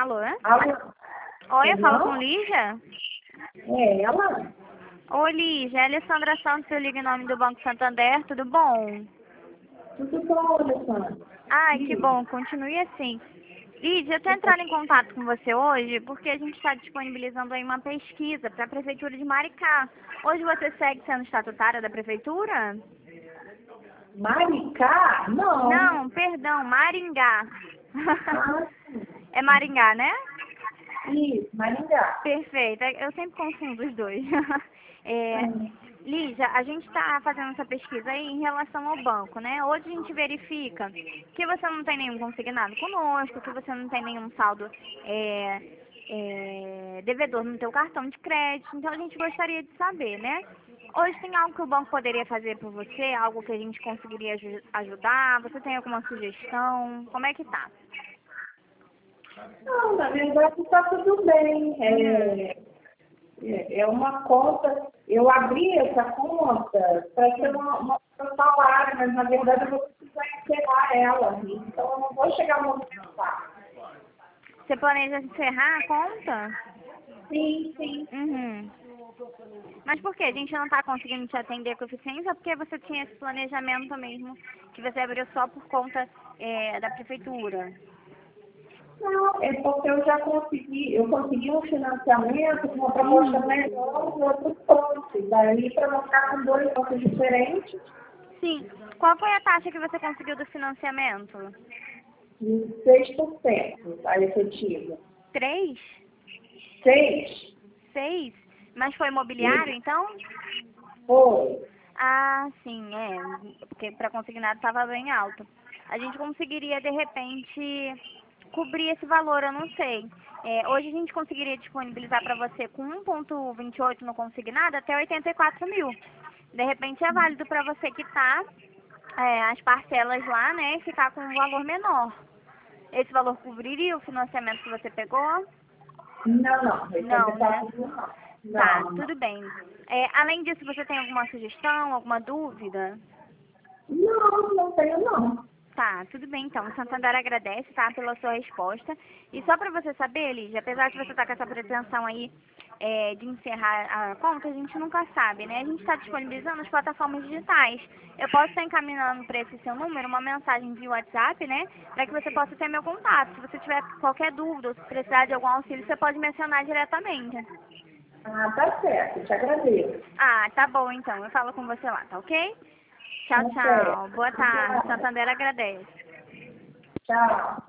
Alô? Alô? Oi, eu falo Não? com Lígia? É ela? Oi, Lígia, é Alessandra Santos, eu ligo em nome do Banco Santander, tudo bom? Tudo bom, Alessandra? Ai, que Sim. bom, continue assim. Lígia, eu tô entrando em contato com você hoje porque a gente está disponibilizando aí uma pesquisa para a Prefeitura de Maricá. Hoje você segue sendo estatutária da Prefeitura? Maricá? Não. Não, perdão, Maringá. Ah, É Maringá, né? isso, Maringá. Perfeito, eu sempre confundo os dois. É, Hum. Lígia, a gente está fazendo essa pesquisa aí em relação ao banco, né? Hoje a gente verifica que você não tem nenhum consignado conosco, que você não tem nenhum saldo devedor no teu cartão de crédito, então a gente gostaria de saber, né? Hoje tem algo que o banco poderia fazer por você, algo que a gente conseguiria ajudar? Você tem alguma sugestão? Como é que tá? Não, na verdade está tudo bem. Uhum. É uma conta. Eu abri essa conta para ser uma conta salário, mas na verdade eu vou precisar encerrar ela. Então eu não vou chegar a movimentar. Você planeja encerrar a conta? Sim, sim. Uhum. Mas por que? A gente não está conseguindo te atender com eficiência porque você tinha esse planejamento mesmo que você abriu só por conta da prefeitura. Não, é porque eu consegui um financiamento com uma proposta Uhum. melhor em outros pontos. Daí, para não ficar com dois pontos diferentes, Sim. Qual foi a taxa que você conseguiu do financiamento? de 6% a efetiva. 3? 6%? 6? Mas foi imobiliário, Isso. então? Foi. Ah, sim, porque para consignado estava bem alto. A gente conseguiria, de repente, cobrir esse valor, eu não sei. Hoje a gente conseguiria disponibilizar para você com 1,28 no consignado até 84 mil. De repente é válido para você quitar as parcelas lá, né, e ficar com um valor menor. Esse valor cobriria o financiamento que você pegou? Não, não. Não, né? 84 não. Tá, Não, não. tudo bem. Além disso, você tem alguma sugestão, alguma dúvida? Não, não tenho não. Tá, tudo bem então. O Santander agradece, tá, pela sua resposta. E só para você saber, Lígia, apesar de você estar com essa pretensão aí de encerrar a conta, a gente nunca sabe, né? A gente está disponibilizando as plataformas digitais. Eu posso estar encaminhando para esse seu número uma mensagem via WhatsApp, né? Para que você possa ter meu contato. Se você tiver qualquer dúvida ou se precisar de algum auxílio, você pode me acionar diretamente. Ah, tá certo. Te agradeço. Ah, tá bom então. Eu falo com você lá, tá ok? Tchau, Tá tchau. certo. Boa tarde. Obrigada. Santander agradece. Tchau.